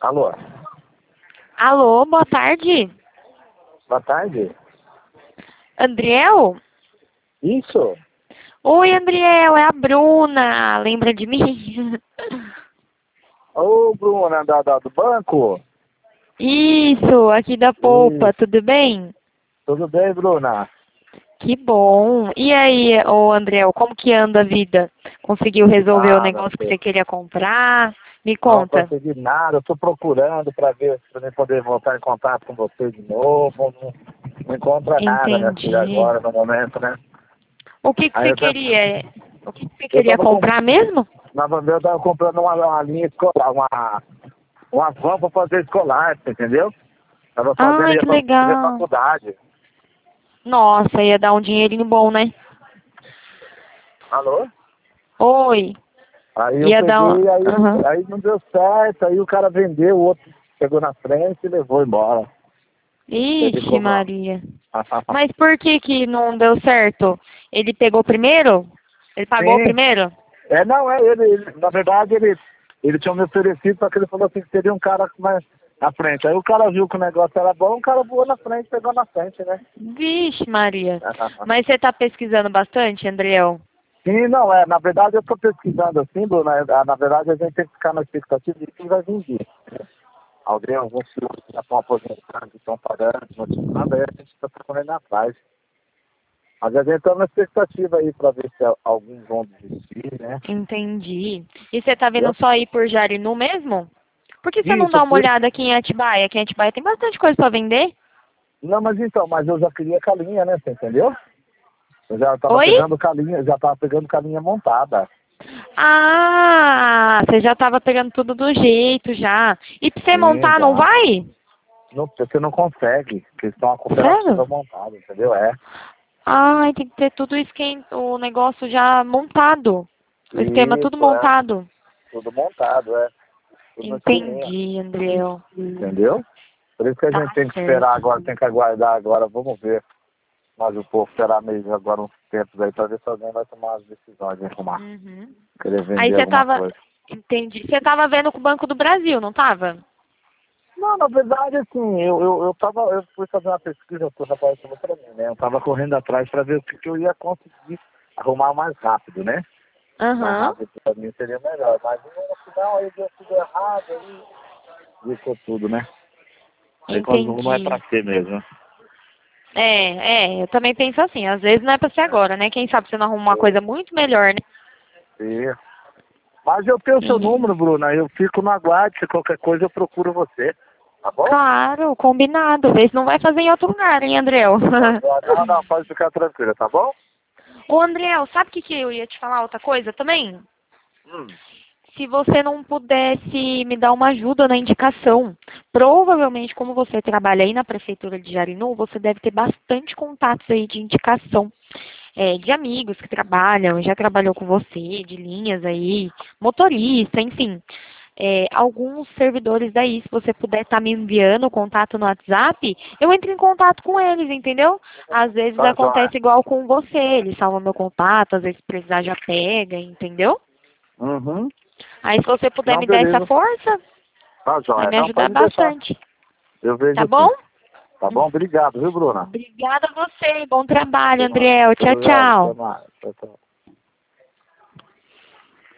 Alô? Alô, boa tarde. Boa tarde. Andriel? Isso? Oi, Andriel, é a Bruna. Lembra de mim? Ô, Bruna, do banco? Isso, aqui da Polpa, Isso. tudo bem? Tudo bem, Bruna? Que bom. E aí, ô Andriel, como que anda a vida? Conseguiu resolver o Ah, meu negócio que Deus. você queria comprar? Me Não conta. consegui nada. Eu tô procurando pra ver, pra mim poder voltar em contato com você de novo. Não encontra nada, minha filha, Entendi. agora, no momento, né? O que que Aí você eu, tava- queria? O que que você eu queria tava com, comprar mesmo? na verdade, eu tava comprando uma linha escolar, uma van pra fazer escolar, você entendeu? Tava fazendo, Ai, ia que fazer legal. faculdade. Nossa, ia dar um dinheirinho bom, né? Alô? Oi. Aí eu Ia dar um... peguei, Aham. aí não deu certo, aí o cara vendeu, o outro chegou na frente e levou embora. Ele Ixi, comprou. Maria. Mas por que que não deu certo? Ele pegou primeiro? Ele pagou Sim. primeiro? Não, na verdade, ele tinha me oferecido, só que ele falou assim que teria um cara mais na frente. Aí o cara viu que o negócio era bom, o cara voou na frente, pegou na frente, né? Vixe, Maria. Mas você tá pesquisando bastante, Andriel? Sim, não, na verdade eu tô pesquisando assim, Bruna, na verdade a gente tem que ficar na expectativa de quem vai vender. Alguns senhores já estão aposentados, estão pagando, motivando, aí a gente está correndo atrás. Mas a gente está na expectativa aí para ver se alguns vão desistir, né? Entendi. E você tá vendo Entendeu? só ir por Jarinu mesmo? Por que você não Isso, dá uma olhada aqui em Atibaia? Aqui em Atibaia tem bastante coisa pra vender. não, mas eu já queria calinha, né? Você entendeu? Eu já estava Oi? pegando calinha, já estava pegando calinha montada. Ah, você já tava pegando tudo do jeito já. E pra você Sim, montar, não já. vai? Não, você não consegue, porque estão uma Sério? cooperativa montada, entendeu? Ai, tem que ter tudo o negócio já montado. O esquema tudo Isso, montado. tudo montado, tudo na esqueminha. Entendi, Andreu. Entendeu? Por isso que a Tá gente tem que esperar certo. agora, tem que aguardar agora, vamos ver. Mas o povo terá mesmo agora uns tempos aí para ver se alguém vai tomar as decisões de arrumar, Uhum. querer Aí vender você alguma tava. coisa. Entendi. Você tava vendo com o Banco do Brasil, não tava? Não, na verdade, assim, eu fui fazer uma pesquisa, o rapaz falou para mim, né? Eu tava correndo atrás para ver o que eu ia conseguir arrumar mais rápido, né? Mais Aham. rápido para mim seria melhor. Mas no final aí deu tudo errado, aí ficou tudo, né? Aí quando não é Entendi. para ser mesmo. Eu também penso assim, às vezes não é pra ser agora, né? Quem sabe você não arruma uma coisa muito melhor, né? Sim. Mas eu tenho o seu E, número, Bruna, eu fico no aguardo, se qualquer coisa eu procuro você, tá bom? claro, combinado. Vê se não vai fazer em outro lugar, hein, Andreu? Não, pode ficar tranquila, tá bom? Ô, Andreu, sabe o que eu ia te falar outra coisa também? Hum. Se você não pudesse me dar uma ajuda na indicação. Provavelmente, como você trabalha aí na Prefeitura de Jarinu, você deve ter bastante contatos aí de indicação. De amigos que trabalham, já trabalhou com você, de linhas aí, motorista, enfim. Alguns servidores daí, se você puder estar me enviando o contato no WhatsApp, eu entro em contato com eles, entendeu? Às vezes Tá, joia. acontece igual com você, eles salvam meu contato, às vezes se precisar já pega, entendeu? Uhum. Aí se você puder Não, me dar essa beleza. força, Tá, vai joia. me Não, ajudar pode deixar. bastante, Eu tá vejo bom? sim. Tá bom? Obrigado, viu, Bruna? Obrigada a você, bom trabalho, Até mais. Andriel. Tchau, Obrigado, até tchau. mais. Tchau, tchau.